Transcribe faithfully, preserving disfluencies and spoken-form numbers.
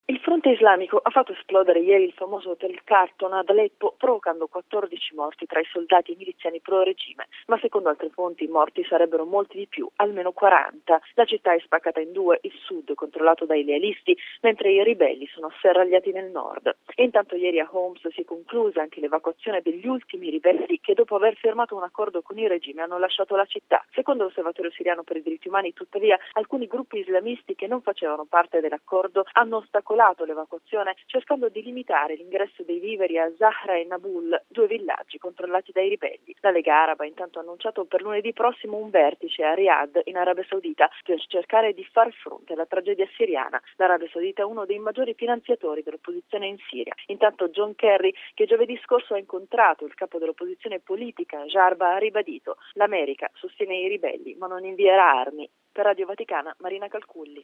Il fronte islamico ha fatto esplodere ieri il famoso hotel Carton ad Aleppo, provocando quattordici morti tra i soldati e i miliziani pro-regime, ma secondo altre fonti i morti sarebbero molti di più, almeno quaranta. La città è spaccata in due, il sud controllato dai lealisti, mentre i ribelli sono asserragliati nel nord. E intanto ieri a Homs si è conclusa anche l'evacuazione degli ultimi ribelli che dopo aver firmato un accordo con il regime hanno lasciato la città. Secondo l'Osservatorio siriano per i diritti umani, tuttavia, alcuni gruppi islamisti che non facevano parte dell'accordo hanno ostacolato l'evacuazione cercando di limitare l'ingresso dei viveri a Zahra e Nabul, due villaggi controllati dai ribelli. La Lega Araba intanto ha annunciato per lunedì prossimo un vertice a Riyadh in Arabia Saudita per cercare di far fronte alla tragedia siriana. L'Arabia Saudita è uno dei maggiori finanziatori dell'opposizione in Siria. Intanto John Kerry, che giovedì scorso ha incontrato il capo dell'opposizione politica Jarba, ha ribadito: l'America sostiene i ribelli ma non invierà armi. Per Radio Vaticana, Marina Calculli.